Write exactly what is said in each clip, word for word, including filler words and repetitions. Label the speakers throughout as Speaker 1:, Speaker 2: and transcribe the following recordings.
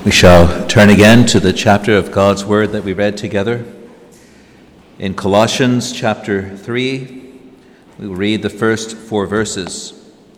Speaker 1: We shall turn again to the chapter of God's Word that we read together. In Colossians chapter three, we will read the first four verses.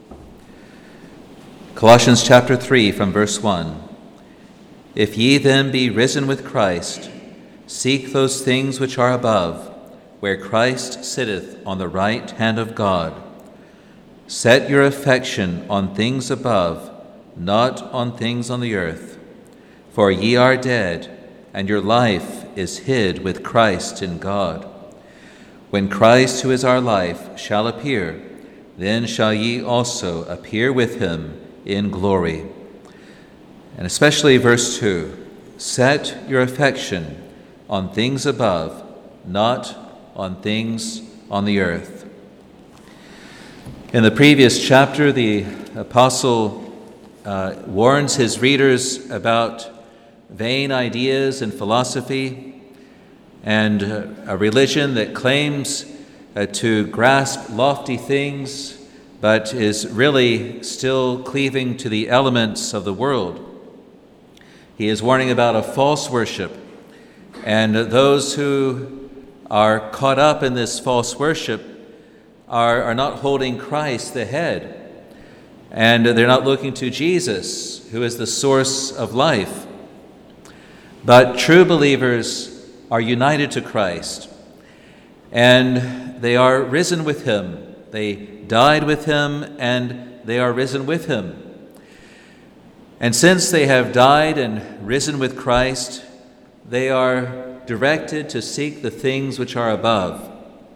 Speaker 1: Colossians chapter three from verse one. If ye then be risen with Christ, seek those things which are above, where Christ sitteth on the right hand of God. Set your affection on things above, not on things on the earth. For ye are dead, and your life is hid with Christ in God. When Christ, who is our life, shall appear, then shall ye also appear with him in glory. And especially verse two, set your affection on things above, not on things on the earth. In the previous chapter, the apostle uh, warns his readers about vain ideas and philosophy and uh, a religion that claims uh, to grasp lofty things but is really still cleaving to the elements of the world. He is warning about a false worship, and those who are caught up in this false worship are, are not holding Christ the head, and they're not looking to Jesus, who is the source of life. But true believers are united to Christ, and they are risen with him. They died with him, and they are risen with him. And since they have died and risen with Christ, they are directed to seek the things which are above.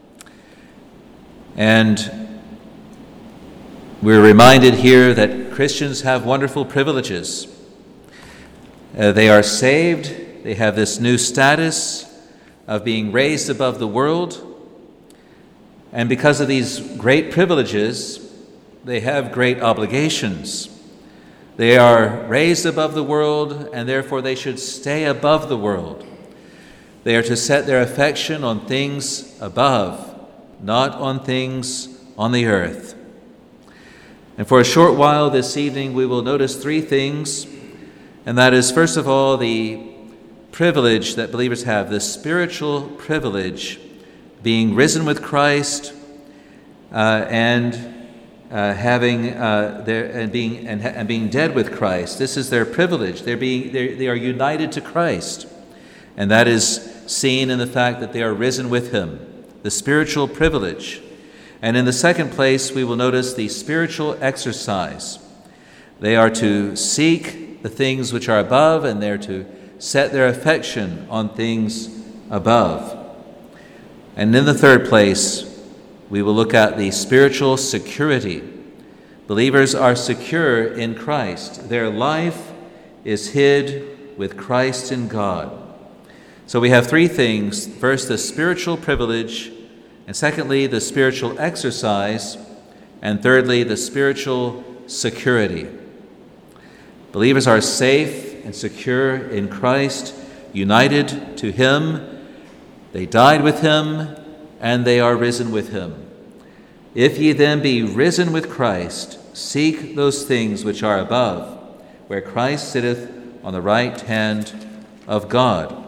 Speaker 1: And we're reminded here that Christians have wonderful privileges. Uh, they are saved. They have this new status of being raised above the world. And because of these great privileges, they have great obligations. They are raised above the world, and therefore they should stay above the world. They are to set their affection on things above, not on things on the earth. And for a short while this evening, we will notice three things. And that is, first of all, the privilege that believers have, the spiritual privilege, being risen with Christ uh, and uh, having uh, their and being and, and being dead with Christ. This is their privilege. They're being they're, they are united to Christ, and that is seen in the fact that they are risen with him. The spiritual privilege, and in the second place, we will notice the spiritual exercise. They are to seek the things which are above, and they're to set their affection on things above. And in the third place, we will look at the spiritual security. Believers are secure in Christ. Their life is hid with Christ in God. So we have three things. First, the spiritual privilege, and secondly, the spiritual exercise, and thirdly, the spiritual security. Believers are safe and secure in Christ, united to him. They died with him, and they are risen with him. If ye then be risen with Christ, seek those things which are above, where Christ sitteth on the right hand of God.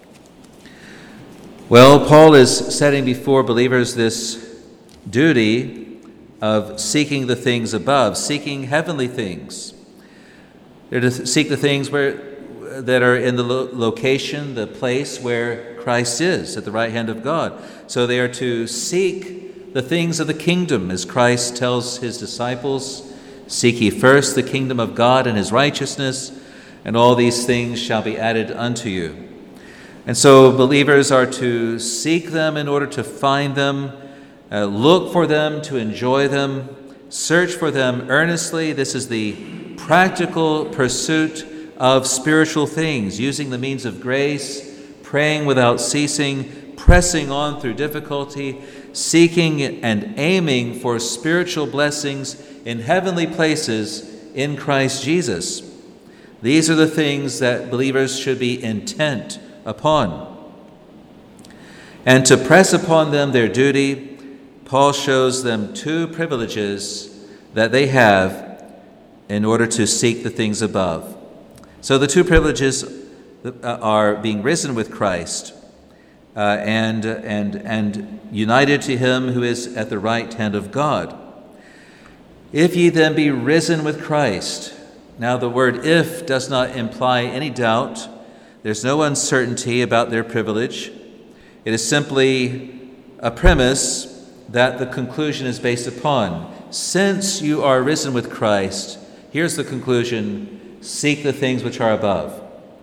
Speaker 1: Well, Paul is setting before believers this duty of seeking the things above, seeking heavenly things. They're to seek the things where that are in the lo- location, the place where Christ is, at the right hand of God. So they are to seek the things of the kingdom, as Christ tells his disciples, seek ye first the kingdom of God and his righteousness, and all these things shall be added unto you. And so believers are to seek them in order to find them, uh, look for them to enjoy them, search for them earnestly. This is the practical pursuit of spiritual things, using the means of grace, praying without ceasing, pressing on through difficulty, seeking and aiming for spiritual blessings in heavenly places in Christ Jesus. These are the things that believers should be intent upon. And to press upon them their duty, Paul shows them two privileges that they have in order to seek the things above. So the two privileges are being risen with Christ uh, and, and, and united to him who is at the right hand of God. If ye then be risen with Christ. Now the word if does not imply any doubt. There's no uncertainty about their privilege. It is simply a premise that the conclusion is based upon. Since you are risen with Christ, here's the conclusion: seek the things which are above.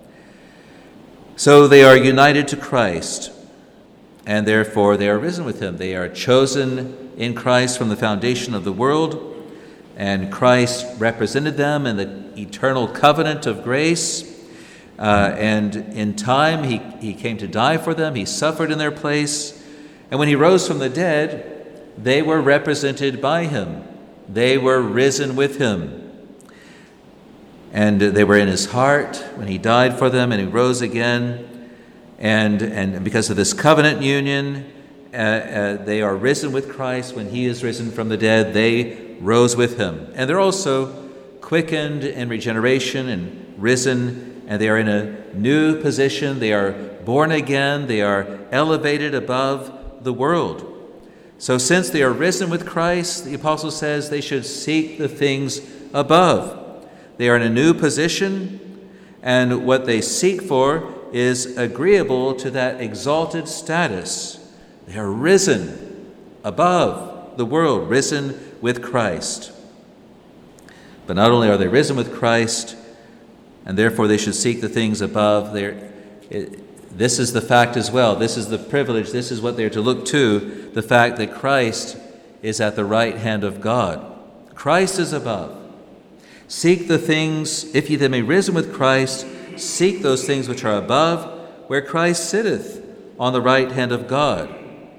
Speaker 1: So they are united to Christ, and therefore they are risen with him. They are chosen in Christ from the foundation of the world, and Christ represented them in the eternal covenant of grace. Uh, and in time, he, he came to die for them. He suffered in their place. And when he rose from the dead, they were represented by him. They were risen with him. And they were in his heart when he died for them and he rose again. And, and because of this covenant union, uh, uh, they are risen with Christ. When he is risen from the dead, they rose with him. And they're also quickened in regeneration and risen, and they are in a new position. They are born again. They are elevated above the world. So since they are risen with Christ, the apostle says they should seek the things above. They are in a new position, and what they seek for is agreeable to that exalted status. They are risen above the world, risen with Christ. But not only are they risen with Christ, and therefore they should seek the things above, it, this is the fact as well. This is the privilege. This is what they're to look to, the fact that Christ is at the right hand of God. Christ is above. Seek the things, if ye then be risen with Christ, seek those things which are above, where Christ sitteth on the right hand of God.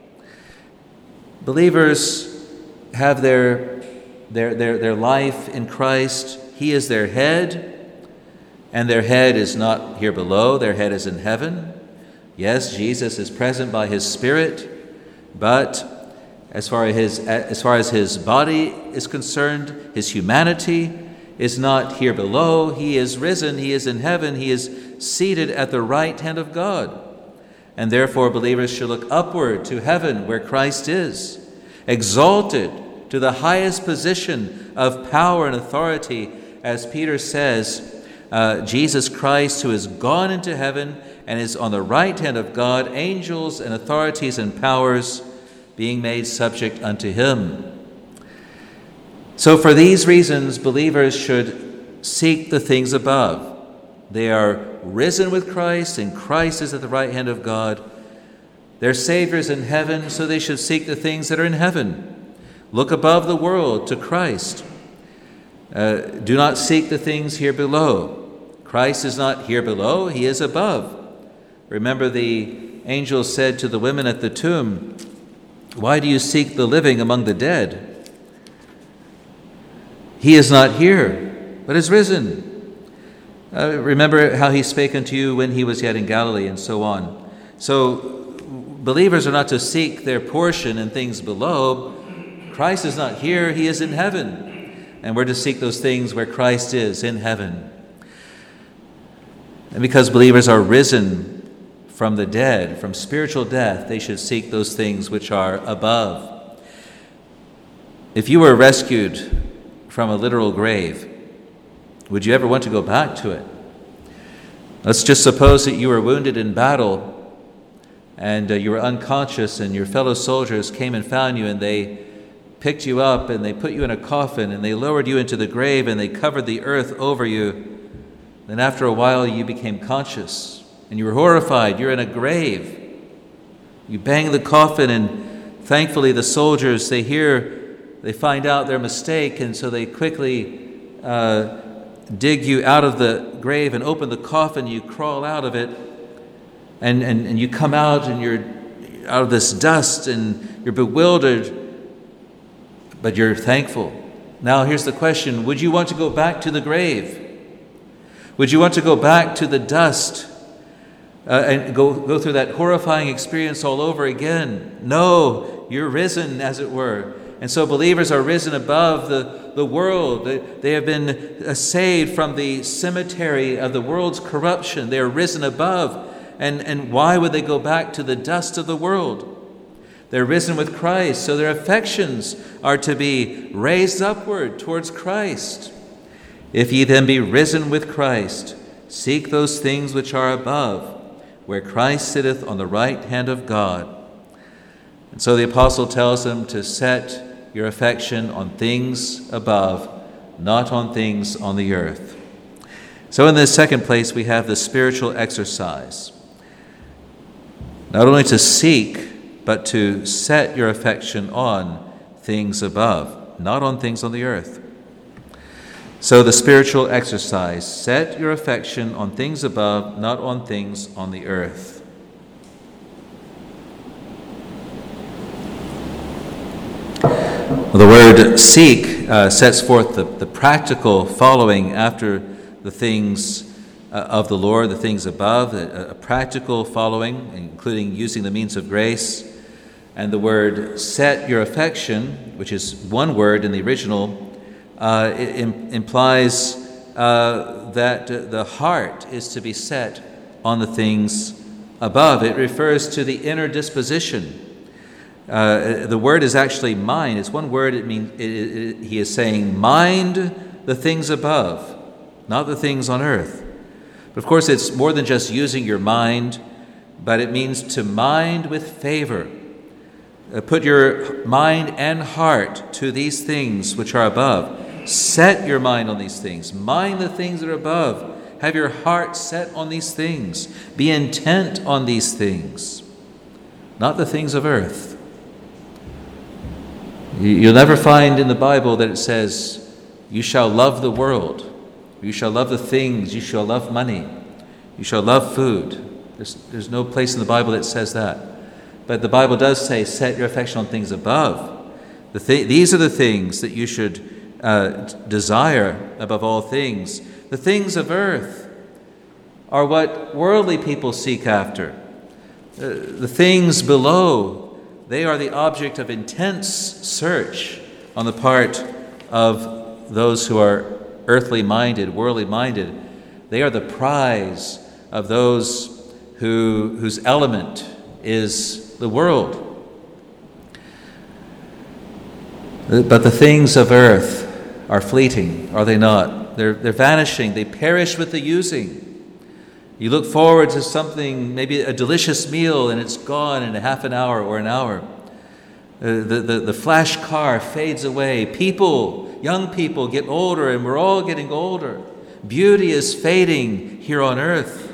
Speaker 1: Believers have their, their, their, their life in Christ. He is their head. And their head is not here below, their head is in heaven. Yes, Jesus is present by his Spirit, but as far as his, as far as his body is concerned, his humanity is not here below. He is risen, he is in heaven, he is seated at the right hand of God. And therefore believers should look upward to heaven where Christ is, exalted to the highest position of power and authority, as Peter says, Uh, Jesus Christ, who has gone into heaven and is on the right hand of God, angels and authorities and powers being made subject unto him. So for these reasons, believers should seek the things above. They are risen with Christ, and Christ is at the right hand of God. Their Savior is in heaven, so they should seek the things that are in heaven. Look above the world to Christ. Uh, do not seek the things here below. Christ is not here below, he is above. Remember, the angel said to the women at the tomb, "Why do you seek the living among the dead? He is not here, but is risen. Uh, remember how he spake unto you when he was yet in Galilee," and so on. So believers are not to seek their portion in things below. Christ is not here, he is in heaven. And we're to seek those things where Christ is, in heaven. And because believers are risen from the dead, from spiritual death, they should seek those things which are above. If you were rescued from a literal grave, would you ever want to go back to it? Let's just suppose that you were wounded in battle and uh, you were unconscious, and your fellow soldiers came and found you, and they picked you up and they put you in a coffin and they lowered you into the grave and they covered the earth over you. Then after a while you became conscious and you were horrified. You're in a grave. You bang the coffin, and thankfully the soldiers, they hear, they find out their mistake, and so they quickly uh, dig you out of the grave and open the coffin. You crawl out of it and, and, and you come out, and you're out of this dust and you're bewildered, but you're thankful. Now here's the question: would you want to go back to the grave? Would you want to go back to the dust uh, and go, go through that horrifying experience all over again? No, you're risen, as it were. And so believers are risen above the, the world. They, they have been saved from the cemetery of the world's corruption. They are risen above. And, and why would they go back to the dust of the world? They're risen with Christ, so their affections are to be raised upward towards Christ. If ye then be risen with Christ, seek those things which are above, where Christ sitteth on the right hand of God. And so the apostle tells them to set your affection on things above, not on things on the earth. So in this second place, we have the spiritual exercise. Not only to seek, but to set your affection on things above, not on things on the earth. So the spiritual exercise, set your affection on things above, not on things on the earth. The word seek uh, sets forth the, the practical following after the things uh, of the Lord, the things above, a, a practical following, including using the means of grace. And the word set your affection, which is one word in the original, uh, it im- implies uh, that the heart is to be set on the things above. It refers to the inner disposition. Uh, the word is actually mind. It's one word. It means it, it, he is saying, mind the things above, not the things on earth. But of course, it's more than just using your mind, but it means to mind with favor. Uh, put your mind and heart to these things which are above. Set your mind on these things. Mind the things that are above. Have your heart set on these things. Be intent on these things, not the things of earth. You'll never find in the Bible that it says, you shall love the world, you shall love the things, you shall love money, you shall love food. There's, there's no place in the Bible that says that. But the Bible does say, set your affection on things above. The th- these are the things that you should uh, desire above all things. The things of earth are what worldly people seek after. Uh, the things below, they are the object of intense search on the part of those who are earthly minded, worldly minded. They are the prize of those who, whose element is the world. But the things of earth are fleeting, are they not? They're, they're vanishing. They perish with the using. You look forward to something, maybe a delicious meal, and it's gone in a half an hour or an hour. Uh, the, the, the flash car fades away. People, young people get older, and we're all getting older. Beauty is fading here on earth.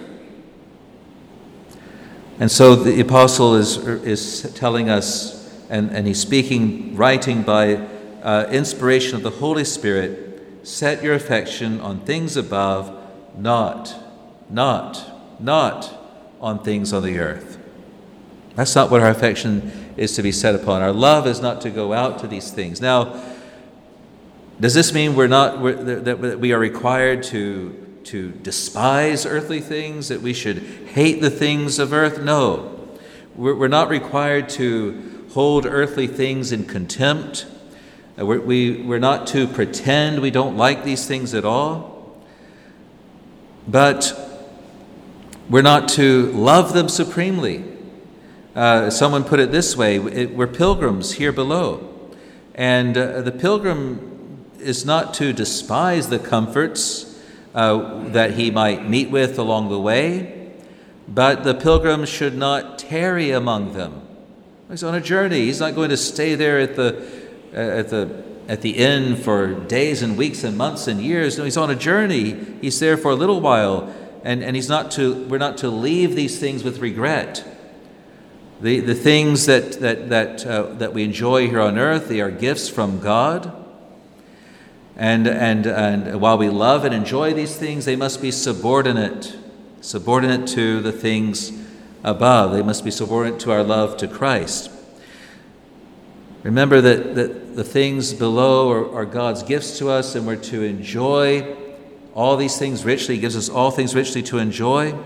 Speaker 1: And so the apostle is, is telling us, and, and he's speaking, writing by uh, inspiration of the Holy Spirit, set your affection on things above, not Not, not on things on the earth. That's not what our affection is to be set upon. Our love is not to go out to these things. Now, does this mean we're not we're, that we are required to to despise earthly things? That we should hate the things of earth? No, we're, we're not required to hold earthly things in contempt. We're, we we're not to pretend we don't like these things at all. But we're not to love them supremely. Uh, someone put it this way, it, we're pilgrims here below. And uh, the pilgrim is not to despise the comforts uh, that he might meet with along the way, but the pilgrim should not tarry among them. He's on a journey. He's not going to stay there at the, uh, at the, at the inn for days and weeks and months and years. No, he's on a journey. He's there for a little while. And, and he's not to, we're not to leave these things with regret. The, the things that, that, that, uh, that we enjoy here on earth, they are gifts from God. And, and, and while we love and enjoy these things, they must be subordinate, subordinate to the things above. They must be subordinate to our love to Christ. Remember that, that the things below are, are God's gifts to us, and we're to enjoy all these things richly. He gives us all things richly to enjoy,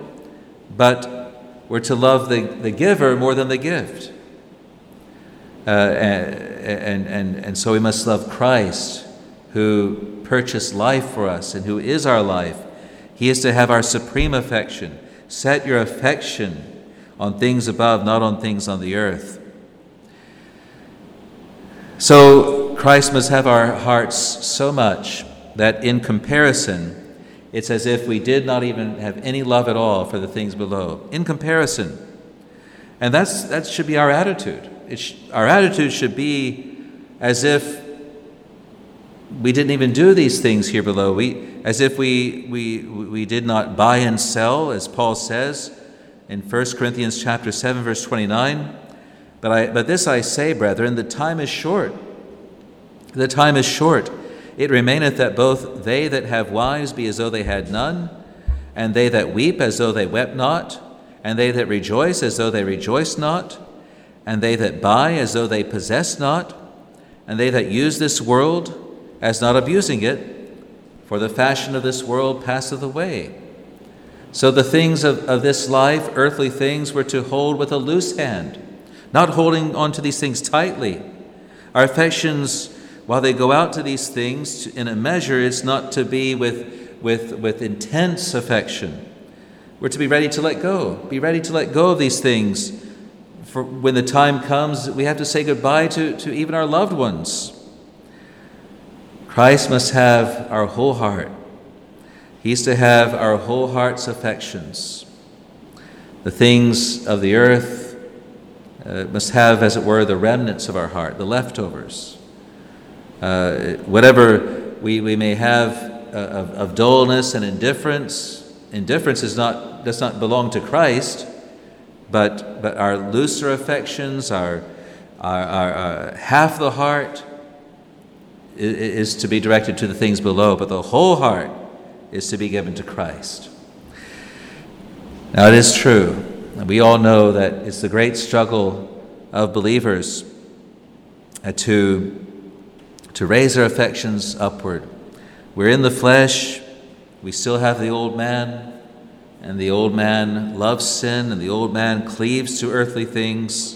Speaker 1: but we're to love the, the giver more than the gift. Uh, and, and, and so we must love Christ, who purchased life for us and who is our life. He is to have our supreme affection. Set your affection on things above, not on things on the earth. So Christ must have our hearts so much that in comparison, it's as if we did not even have any love at all for the things below. In comparison. And that's that should be our attitude. It sh- our attitude should be as if we didn't even do these things here below. We, as if we we we did not buy and sell, as Paul says in First Corinthians chapter seven, verse twenty-nine. But I but this I say, brethren, the time is short. The time is short. It remaineth that both they that have wives be as though they had none, and they that weep as though they wept not, and they that rejoice as though they rejoiced not, and they that buy as though they possessed not, and they that use this world as not abusing it, for the fashion of this world passeth away. So the things of, of this life, earthly things, were to hold with a loose hand, not holding on to these things tightly. Our affections, while they go out to these things, in a measure, it's not to be with, with, with intense affection. We're to be ready to let go, be ready to let go of these things. For when the time comes, we have to say goodbye to, to even our loved ones. Christ must have our whole heart. He's to have our whole heart's affections. The things of the earth uh, must have, as it were, the remnants of our heart, the leftovers. Uh, whatever we, we may have uh, of, of dullness and indifference, indifference is not does not belong to Christ, but but our looser affections, our, our, our, our half the heart is to be directed to the things below, but the whole heart is to be given to Christ. Now it is true, and we all know that it's the great struggle of believers uh, to, to raise their affections upward. We're in the flesh, we still have the old man, and the old man loves sin, and the old man cleaves to earthly things.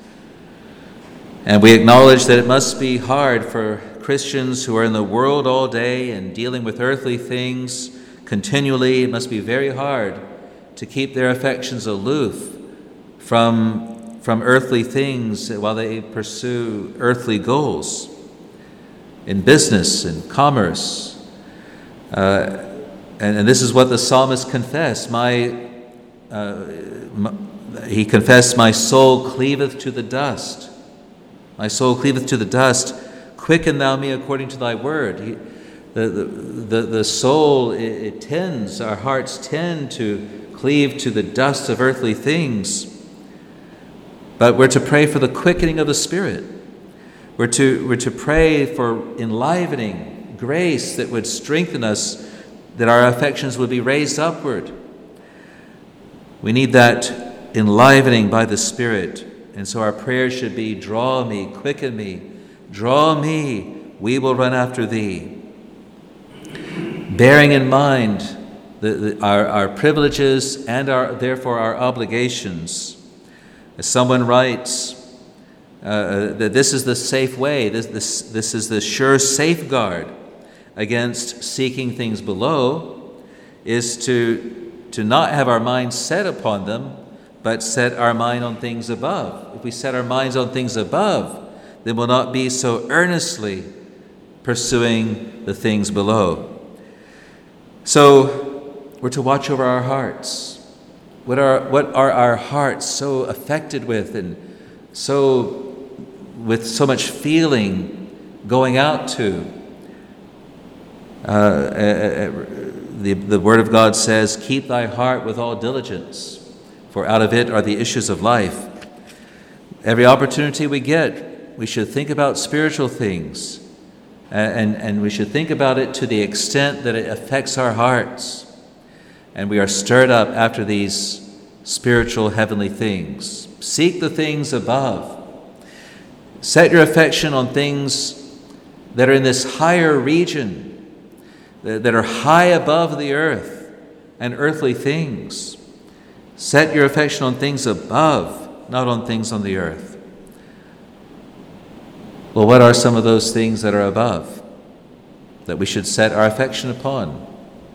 Speaker 1: And we acknowledge that it must be hard for Christians who are in the world all day and dealing with earthly things continually. It must be very hard to keep their affections aloof from, from earthly things while they pursue earthly goals in business and commerce. Uh, and, and this is what the psalmist confessed. My, uh, my, he confessed, my soul cleaveth to the dust. My soul cleaveth to the dust. Quicken thou me according to thy word. He, the, the, the, the soul, it, it tends, our hearts tend to cleave to the dust of earthly things. But we're to pray for the quickening of the Spirit. We're to, we're to pray for enlivening grace that would strengthen us, that our affections would be raised upward. We need that enlivening by the Spirit. And so our prayer should be, draw me, quicken me, draw me, we will run after thee. Bearing in mind the, the, our, our privileges and our, therefore our obligations. As someone writes, uh, that this is the safe way, this, this, this is the sure safeguard against seeking things below, is to, to not have our minds set upon them, but set our mind on things above. If we set our minds on things above, then we'll not be so earnestly pursuing the things below. So we're to watch over our hearts. What are, what are our hearts so affected with, and so with so much feeling going out to? Uh, uh, the, the Word of God says, keep thy heart with all diligence, for out of it are the issues of life. Every opportunity we get, we should think about spiritual things, and, and we should think about it to the extent that it affects our hearts, and we are stirred up after these spiritual heavenly things. Seek the things above. Set your affection on things that are in this higher region, that are high above the earth and earthly things. Set your affection on things above, not on things on the earth. Well, what are some of those things that are above that we should set our affection upon?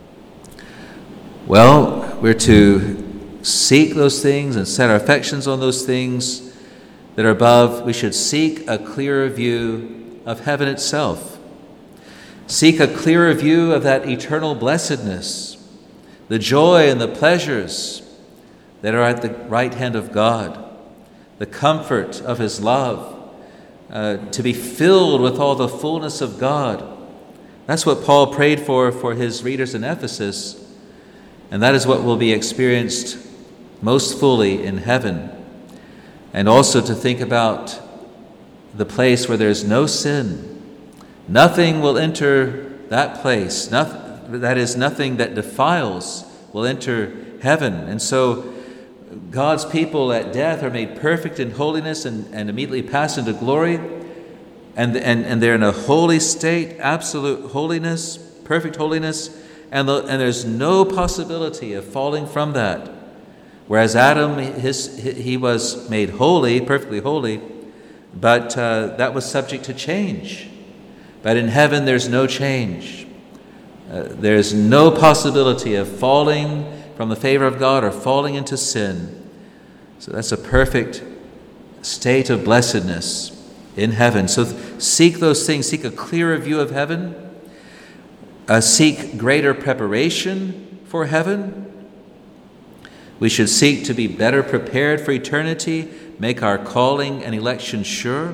Speaker 1: Well, we're to seek those things and set our affections on those things that are above. We should seek a clearer view of heaven itself. Seek a clearer view of that eternal blessedness, the joy and the pleasures that are at the right hand of God, the comfort of his love, uh, to be filled with all the fullness of God. That's what Paul prayed for for his readers in Ephesus, and that is what will be experienced most fully in heaven. And also to think about the place where there's no sin. Nothing will enter that place. Nothing, that is, nothing that defiles will enter heaven. And so God's people at death are made perfect in holiness and, and immediately pass into glory. And, and, and they're in a holy state, absolute holiness, perfect holiness. And, the, and there's no possibility of falling from that. Whereas Adam, his, he was made holy, perfectly holy, but uh, that was subject to change. But in heaven, there's no change. Uh, there's no possibility of falling from the favor of God or falling into sin. So that's a perfect state of blessedness in heaven. So seek those things. Seek a clearer view of heaven. Uh, seek greater preparation for heaven. We should seek to be better prepared for eternity, make our calling and election sure.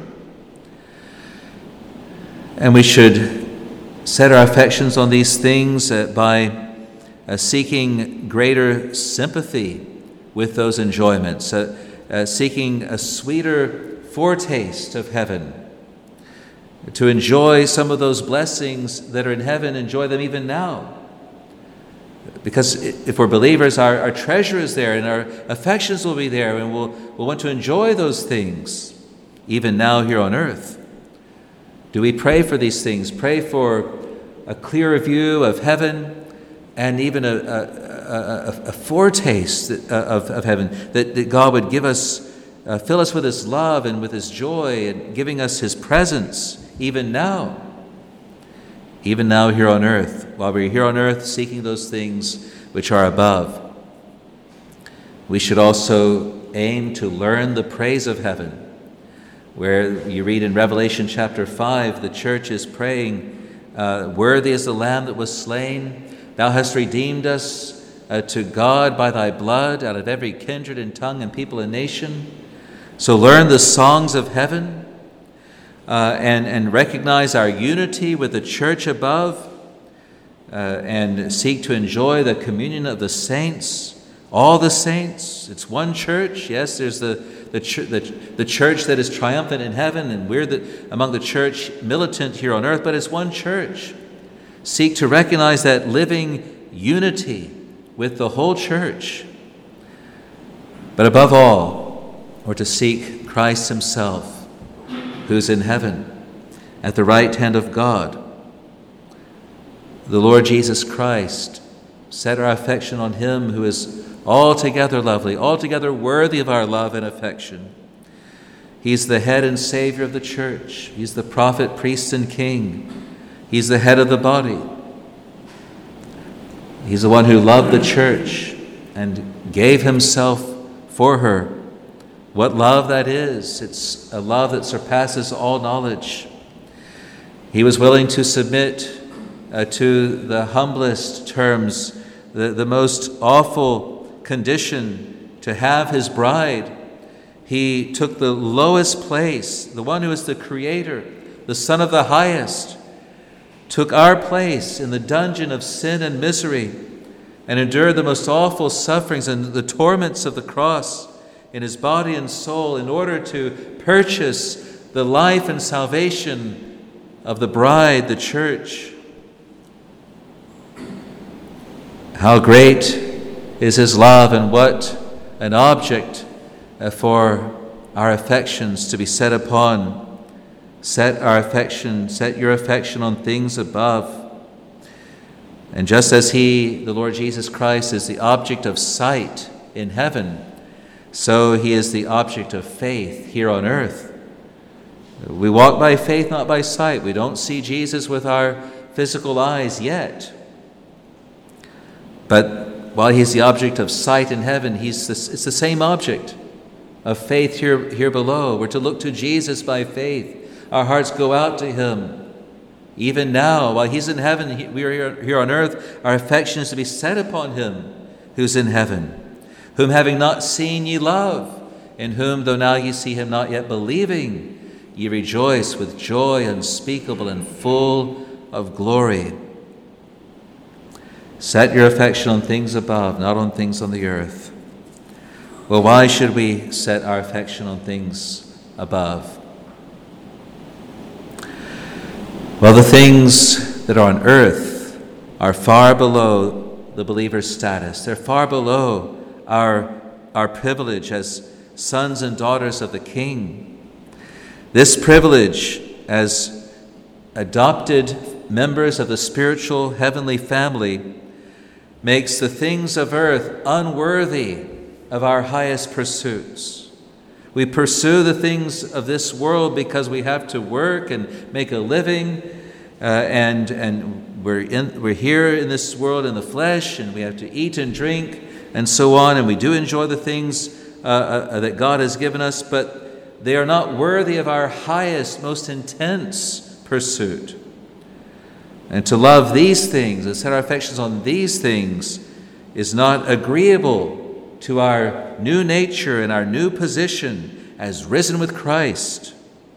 Speaker 1: And we should set our affections on these things uh, by uh, seeking greater sympathy with those enjoyments, uh, uh, seeking a sweeter foretaste of heaven, to enjoy some of those blessings that are in heaven, enjoy them even now. Because if we're believers, our, our treasure is there and our affections will be there, and we'll, we'll want to enjoy those things even now here on earth. Do we pray for these things? Pray for a clearer view of heaven and even a, a, a, a foretaste of, of heaven, that, that God would give us, uh, fill us with his love and with his joy and giving us his presence even now. Even now here on earth, while we're here on earth seeking those things which are above. We should also aim to learn the praise of heaven, where you read in Revelation chapter five, the church is praying, uh, worthy is the Lamb that was slain. Thou hast redeemed us uh, to God by thy blood out of every kindred and tongue and people and nation. So learn the songs of heaven. Uh, and, and recognize our unity with the church above, uh, and seek to enjoy the communion of the saints, all the saints. It's one church. Yes, there's the, the, ch- the, the church that is triumphant in heaven, and we're the, among the church militant here on earth, but it's one church. Seek to recognize that living unity with the whole church. But above all, we're to seek Christ himself, who's in heaven, at the right hand of God. The Lord Jesus Christ. Set our affection on him who is altogether lovely, altogether worthy of our love and affection. He's the head and Savior of the church. He's the prophet, priest, and king. He's the head of the body. He's the one who loved the church and gave himself for her. What love that is. It's a love that surpasses all knowledge. He was willing to submit uh, to the humblest terms, the, the most awful condition, to have his bride. He took the lowest place, the one who is the Creator, the Son of the Highest, took our place in the dungeon of sin and misery and endured the most awful sufferings and the torments of the cross in his body and soul in order to purchase the life and salvation of the bride, the church. How great is his love, and what an object for our affections to be set upon. Set our affection, set your affection on things above. And just as he, the Lord Jesus Christ, is the object of sight in heaven, so he is the object of faith here on earth. We walk by faith, not by sight. We don't see Jesus with our physical eyes yet. But while he's the object of sight in heaven, he's this, it's the same object of faith here, here below. We're to look to Jesus by faith. Our hearts go out to him. Even now, while he's in heaven, he, we are here, here on earth, our affection is to be set upon him who's in heaven, whom having not seen ye love, in whom, though now ye see him not yet believing, ye rejoice with joy unspeakable and full of glory. Set your affection on things above, not on things on the earth. Well, why should we set our affection on things above? Well, the things that are on earth are far below the believer's status. They're far below our, our privilege as sons and daughters of the King. This privilege as adopted members of the spiritual heavenly family makes the things of earth unworthy of our highest pursuits. We pursue the things of this world because we have to work and make a living, uh, and and we're in we're here in this world in the flesh, and we have to eat and drink and so on, and we do enjoy the things uh, uh, that God has given us, but they are not worthy of our highest, most intense pursuit. And to love these things and set our affections on these things is not agreeable to our new nature and our new position as risen with Christ.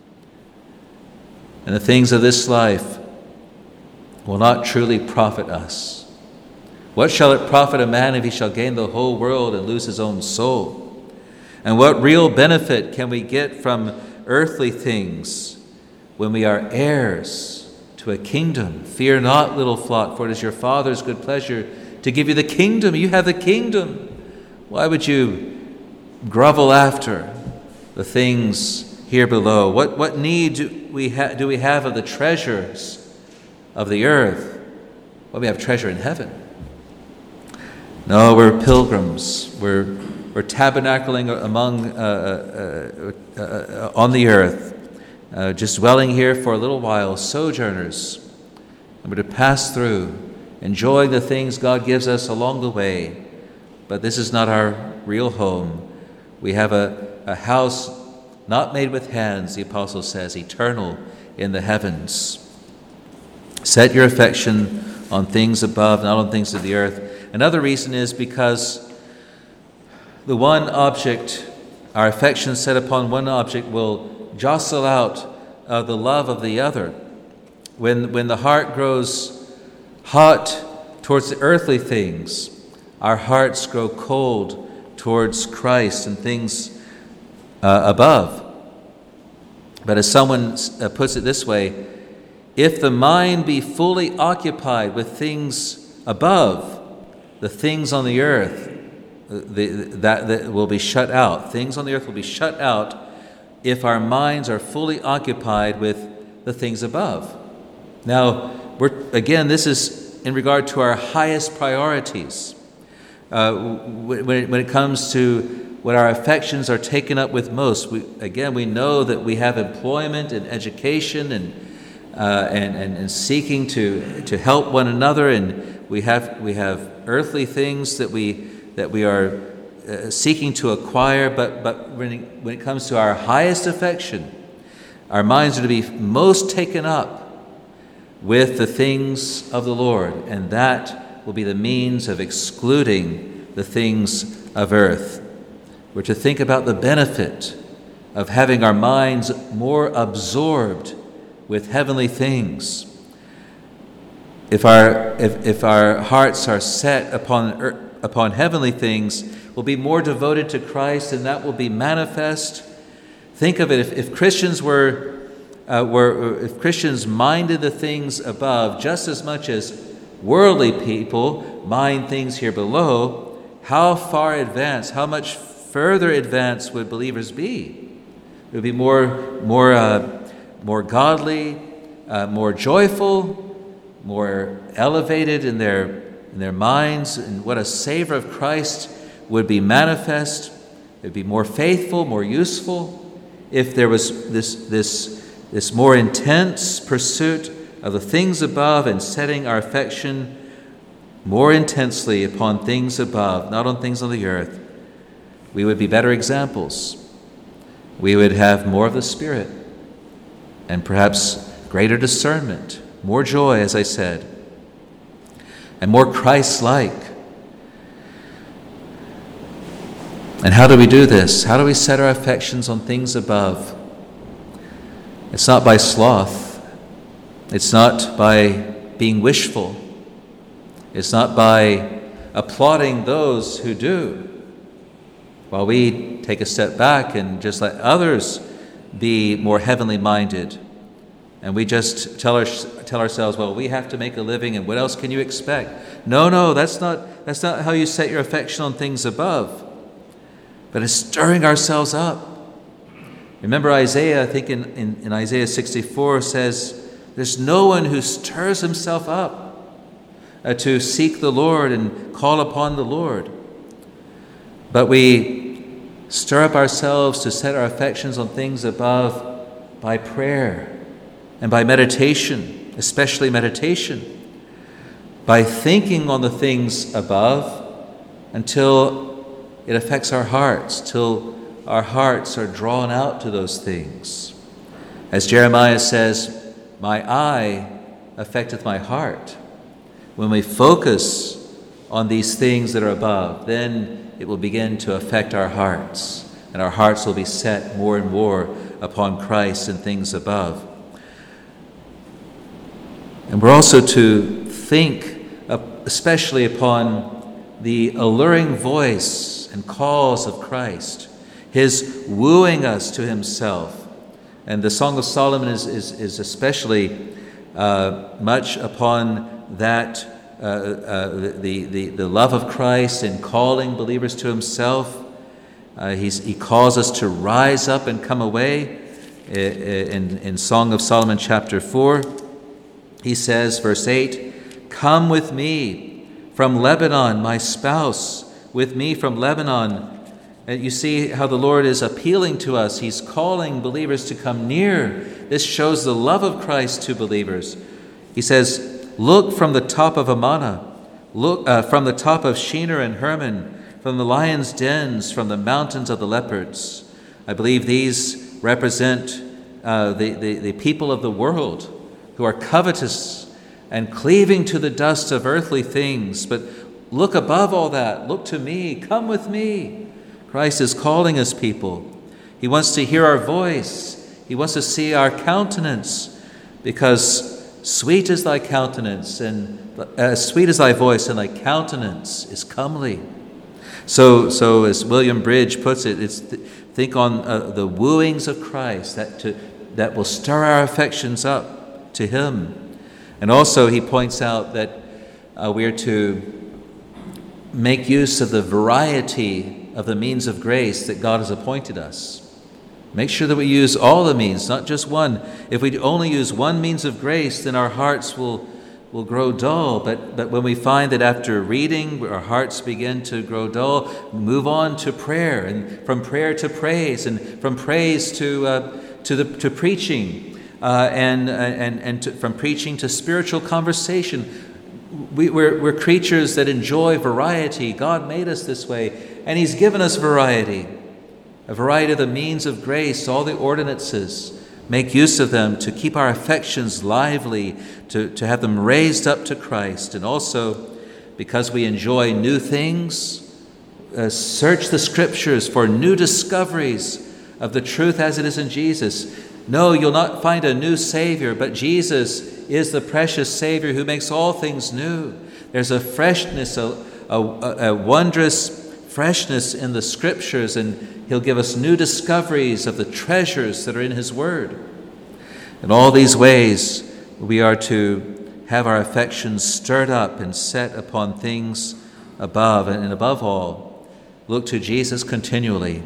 Speaker 1: And the things of this life will not truly profit us. What shall it profit a man if he shall gain the whole world and lose his own soul? And what real benefit can we get from earthly things when we are heirs to a kingdom? Fear not, little flock, for it is your Father's good pleasure to give you the kingdom. You have the kingdom. Why would you grovel after the things here below? What, what need do we, ha- do we have of the treasures of the earth? Well, we have treasure in heaven. No, we're pilgrims. We're We're tabernacling among uh, uh, uh, uh, on the earth, uh, just dwelling here for a little while, sojourners. And we're to pass through, enjoying the things God gives us along the way. But this is not our real home. We have a, a house not made with hands, the apostle says, eternal in the heavens. Set your affection on things above, not on things of the earth. Another reason is because the one object, our affection set upon one object, will jostle out uh, the love of the other. When, when the heart grows hot towards the earthly things, our hearts grow cold towards Christ and things uh, above. But as someone uh, puts it this way, if the mind be fully occupied with things above, the things on the earth, The, that, that will be shut out. Things on the earth will be shut out if our minds are fully occupied with the things above. Now, we're, again, this is in regard to our highest priorities. Uh, when, it, when it comes to what our affections are taken up with most, we, again, we know that we have employment and education and uh, and, and, and seeking to, to help one another, and we have we have earthly things that we that we are uh, seeking to acquire, but, but when, it, when it comes to our highest affection, our minds are to be most taken up with the things of the Lord, and that will be the means of excluding the things of earth. We're to think about the benefit of having our minds more absorbed with heavenly things. If our, if, if our hearts are set upon earth, upon heavenly things, will be more devoted to Christ, and that will be manifest. Think of it, if, if Christians were, uh, were, if Christians minded the things above just as much as worldly people mind things here below, how far advanced, how much further advanced would believers be? It would be more, more, uh, more godly, uh, more joyful, more elevated in their in their minds, and what a savor of Christ would be manifest. It would be more faithful, more useful, if there was this this this more intense pursuit of the things above and setting our affection more intensely upon things above, not on things on the earth, we would be better examples. We would have more of the Spirit and perhaps greater discernment, more joy, as I said, and more Christ-like. And how do we do this? How do we set our affections on things above? It's not by sloth. It's not by being wishful. It's not by applauding those who do, while we take a step back and just let others be more heavenly minded. And we just tell, our, tell ourselves, well, we have to make a living, and what else can you expect? No, no, that's not, that's not how you set your affection on things above. But it's stirring ourselves up. Remember Isaiah, I think in, in, in Isaiah sixty-four says, there's no one who stirs himself up uh, to seek the Lord and call upon the Lord. But we stir up ourselves to set our affections on things above by prayer and by meditation, especially meditation, by thinking on the things above until it affects our hearts, till our hearts are drawn out to those things. As Jeremiah says, my eye affecteth my heart. When we focus on these things that are above, then it will begin to affect our hearts, and our hearts will be set more and more upon Christ and things above. And we're also to think especially upon the alluring voice and calls of Christ, his wooing us to himself. And the Song of Solomon is, is, is especially uh, much upon that, uh, uh, the, the, the love of Christ in calling believers to himself. Uh, he's, he calls us to rise up and come away. In, in Song of Solomon chapter four, he says, verse eight, come with me from Lebanon, my spouse, with me from Lebanon. And you see how the Lord is appealing to us. He's calling believers to come near. This shows the love of Christ to believers. He says, look from the top of Amana, look uh, from the top of Shinar and Hermon, from the lions' dens, from the mountains of the leopards. I believe these represent uh, the, the, the people of the world who are covetous and cleaving to the dust of earthly things. But look above all that. Look to me. Come with me. Christ is calling us, people. He wants to hear our voice. He wants to see our countenance, because sweet is thy countenance, and uh, sweet is thy voice, and thy countenance is comely. So, so as William Bridge puts it, it's th- think on uh, the wooings of Christ that to, that will stir our affections up to him. And also he points out that uh, we are to make use of the variety of the means of grace that God has appointed us. Make sure that we use all the means, not just one. If we only use one means of grace, then our hearts will, will grow dull. But, but when we find that after reading, our hearts begin to grow dull, move on to prayer, and from prayer to praise, and from praise to uh, to the to preaching, uh, and and and to, from preaching to spiritual conversation. We, we're, we're creatures that enjoy variety. God made us this way, and he's given us variety. A variety of the means of grace, all the ordinances. Make use of them to keep our affections lively, to, to have them raised up to Christ. And also, because we enjoy new things, uh, search the Scriptures for new discoveries of the truth as it is in Jesus. No, you'll not find a new Savior, but Jesus is the precious Savior who makes all things new. There's a freshness, a, a, a wondrous freshness in the Scriptures, and he'll give us new discoveries of the treasures that are in his Word. In all these ways, we are to have our affections stirred up and set upon things above, and above all, look to Jesus continually.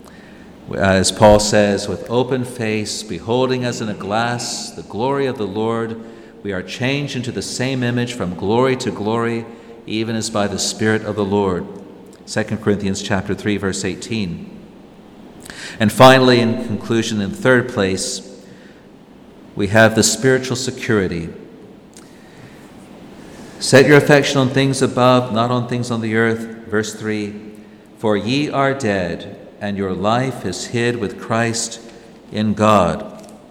Speaker 1: As Paul says, with open face, beholding as in a glass the glory of the Lord, we are changed into the same image from glory to glory, even as by the Spirit of the Lord. Second Corinthians chapter three, verse eighteen. And finally, in conclusion, in third place, we have the spiritual security. Set your affection on things above, not on things on the earth. Verse three, for ye are dead, and your life is hid with Christ in God.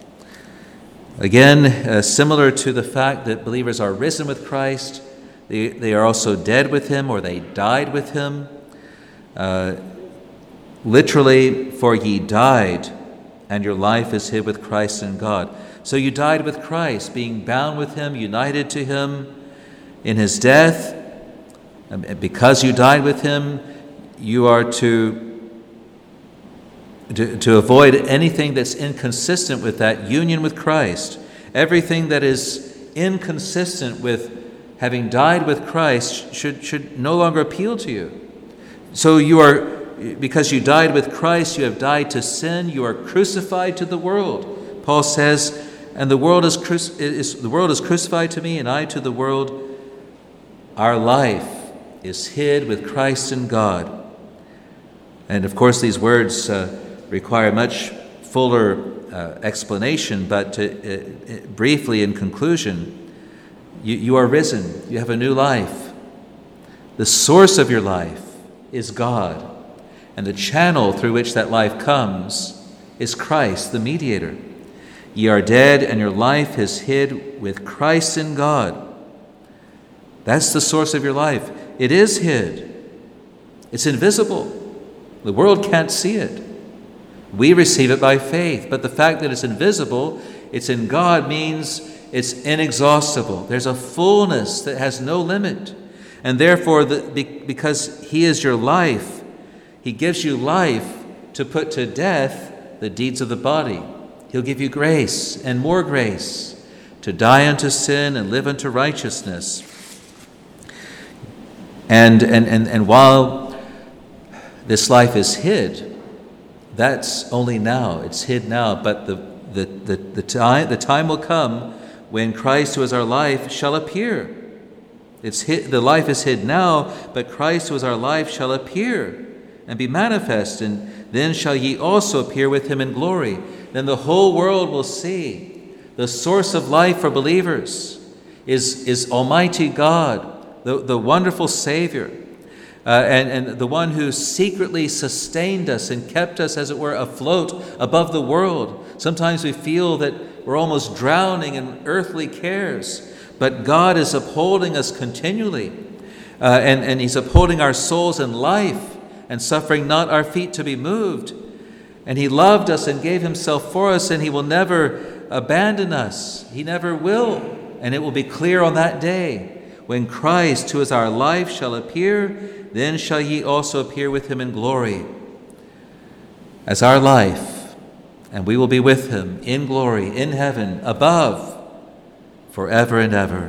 Speaker 1: Again, uh, similar to the fact that believers are risen with Christ, they, they are also dead with him, or they died with him. Uh, literally, for ye died, and your life is hid with Christ in God. So you died with Christ, being bound with him, united to him in his death. And because you died with him, you are to, to, to avoid anything that's inconsistent with that union with Christ. Everything that is inconsistent with having died with Christ should, should no longer appeal to you. So you are, because you died with Christ, you have died to sin, you are crucified to the world. Paul says, and the world is, cruci- is the world is crucified to me, and I to the world. Our life is hid with Christ in God. And of course, these words uh, require much fuller uh, explanation, but to, uh, briefly in conclusion, you, you are risen. You have a new life. The source of your life is God, and the channel through which that life comes is Christ, the mediator. Ye are dead, and your life is hid with Christ in God. That's the source of your life. It is hid. It's invisible. The world can't see it. We receive it by faith. But the fact that it's invisible, it's in God, means it's inexhaustible. There's a fullness that has no limit. And therefore, the, because he is your life, he gives you life to put to death the deeds of the body. He'll give you grace and more grace to die unto sin and live unto righteousness. And, and, and, and while this life is hid, that's only now. It's hid now. But the, the, the, the, time, the time will come when Christ, who is our life, shall appear. It's hid, the life is hid now, but Christ, who is our life, shall appear and be manifest. And then shall ye also appear with him in glory. Then the whole world will see the source of life for believers is, is Almighty God, The, the wonderful Savior, uh, and, and the one who secretly sustained us and kept us, as it were, afloat above the world. Sometimes we feel that we're almost drowning in earthly cares, but God is upholding us continually, uh, and, and he's upholding our souls in life and suffering not our feet to be moved. And he loved us and gave himself for us, and he will never abandon us. He never will. And it will be clear on that day, when Christ, who is our life, shall appear, then shall ye also appear with him in glory as our life, and we will be with him in glory, in heaven, above, forever and ever.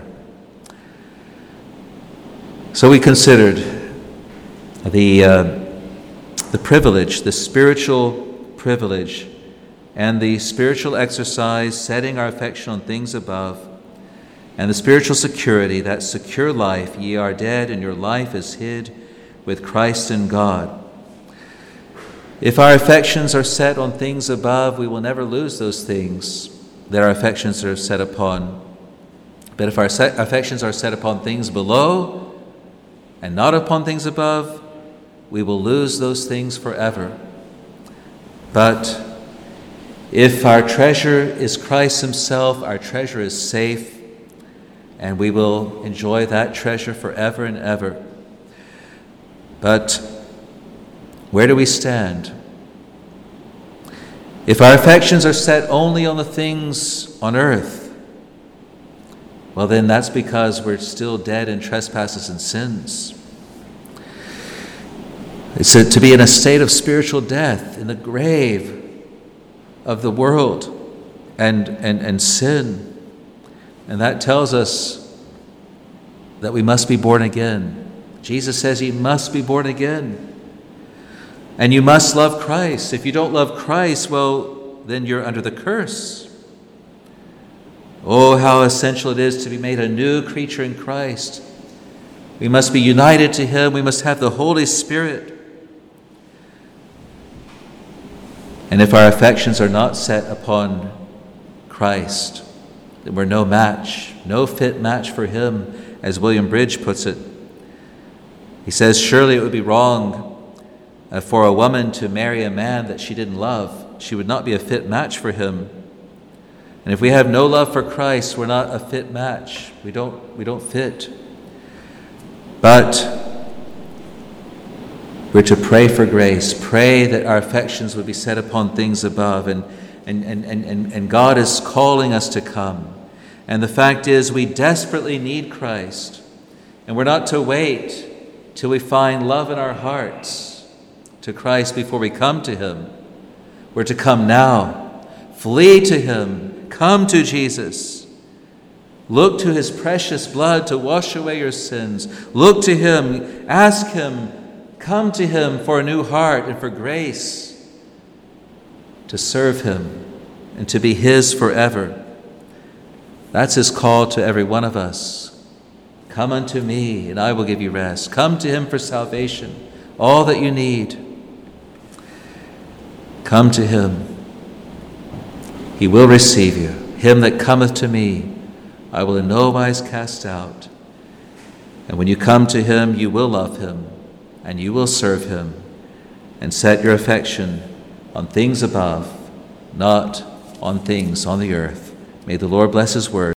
Speaker 1: So we considered the, uh, the privilege, the spiritual privilege, and the spiritual exercise, setting our affection on things above, and the spiritual security, that secure life. Ye are dead, and your life is hid with Christ in God. If our affections are set on things above, we will never lose those things that our affections are set upon. But if our affections are set upon things below and not upon things above, we will lose those things forever. But if our treasure is Christ himself, our treasure is safe, and we will enjoy that treasure forever and ever. But where do we stand? If our affections are set only on the things on earth, well, then that's because we're still dead in trespasses and sins. It's a, to be in a state of spiritual death, in the grave of the world and, and, and sin. And that tells us that we must be born again. Jesus says you must be born again. And you must love Christ. If you don't love Christ, well, then you're under the curse. Oh, how essential it is to be made a new creature in Christ. We must be united to him. We must have the Holy Spirit. And if our affections are not set upon Christ, that we're no match, no fit match for him, as William Bridge puts it. He says, surely it would be wrong uh, for a woman to marry a man that she didn't love. She would not be a fit match for him. And if we have no love for Christ, we're not a fit match. We don't, we don't fit. But we're to pray for grace, pray that our affections would be set upon things above, and, and, and, and, and God is calling us to come. And the fact is, we desperately need Christ, and we're not to wait till we find love in our hearts to Christ before we come to him. We're to come now, flee to him, come to Jesus. Look to his precious blood to wash away your sins. Look to him, ask him, come to him for a new heart and for grace to serve him and to be his forever. That's his call to every one of us. Come unto me, and I will give you rest. Come to him for salvation, all that you need. Come to him. He will receive you. Him that cometh to me, I will in no wise cast out. And when you come to him, you will love him, and you will serve him, and set your affection on things above, not on things on the earth. May the Lord bless his word.